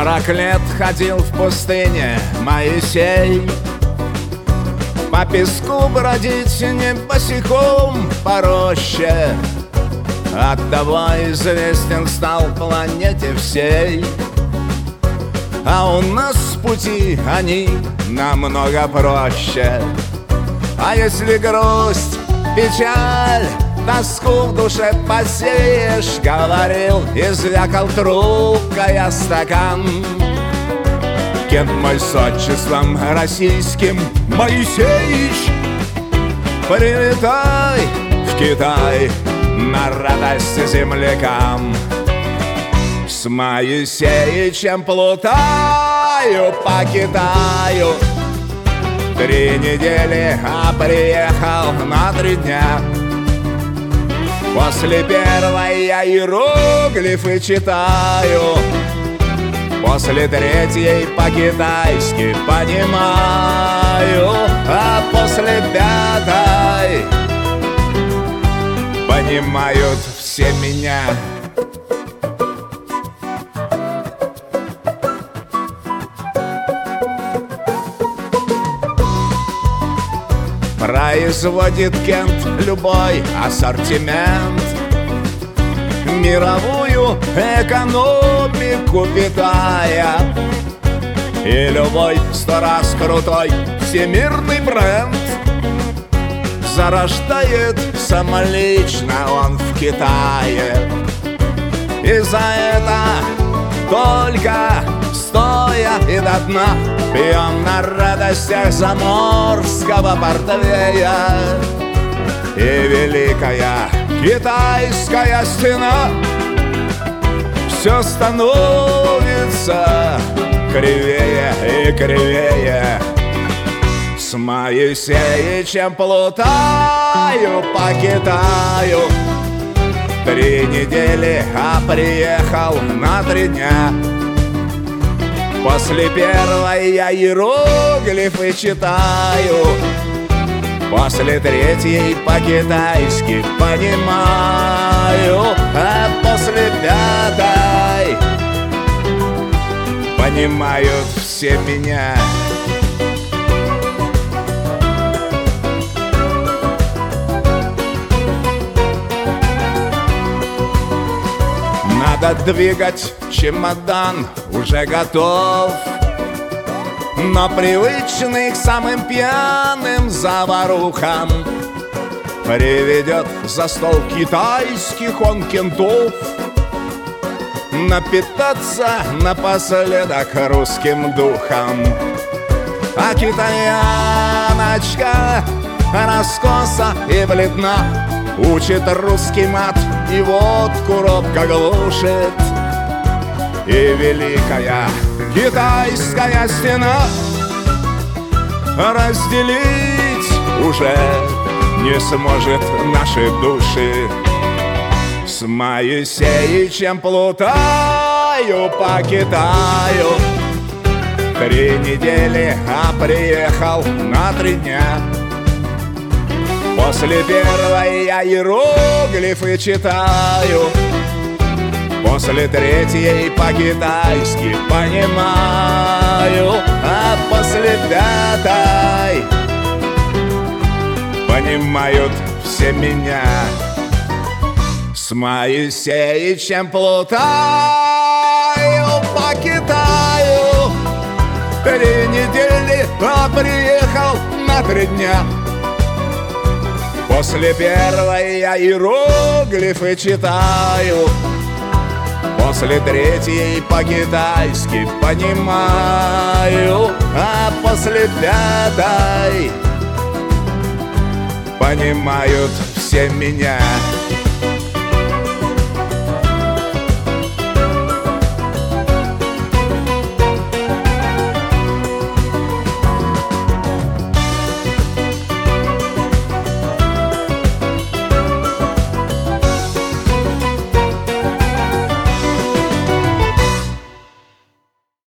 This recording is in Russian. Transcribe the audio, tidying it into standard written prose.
40 лет ходил в пустыне Моисей, по песку бродить не босиком по роще. Оттого известен стал планете всей. А у нас пути они намного проще. А если грусть, печаль, тоску в душе посеешь, говорил и звякал трубкой о стакан кент мой с отчеством российским Моисеич. Прилетай в Китай на радость землякам. С Моисеичем плутаю по Китаю 3 недели, а приехал на 3 дня. После первой я иероглифы читаю, после 3-й по-китайски понимаю, а после 5-й понимают все меня. Производит Кент любой ассортимент, мировую экономику питая, и любой 100 раз крутой всемирный бренд зарождает самолично он в Китае. И за это только стоя и до дна пьем на радостях заморского портвея. И великая китайская стена все становится кривее и кривее. С Моисеичем плутаю по Китаю 3 недели, а приехал на 3 дня. После первой я иероглифы читаю, после 3-й по-китайски понимаю, а после 5-й понимают все меня. Надо двигать, чемодан уже готов, но привычный к самым пьяным заварухам приведет за стол китайских он кентов напитаться напоследок русским духом. А китаяночка раскоса и бледна, учит русский мат и водку робко глушит. И великая китайская стена разделить уже не сможет наши души. С Моисеичем плутаю по Китаю 3 недели, а приехал на 3 дня. После первой я иероглифы читаю, после 3-й по-китайски понимаю, а после 5-й понимают все меня. С Моисеичем плутаю по Китаю 3 недели, а приехал на 3 дня. После первой я иероглифы читаю, после 3-й по-китайски понимаю, а после 5-й понимают все меня.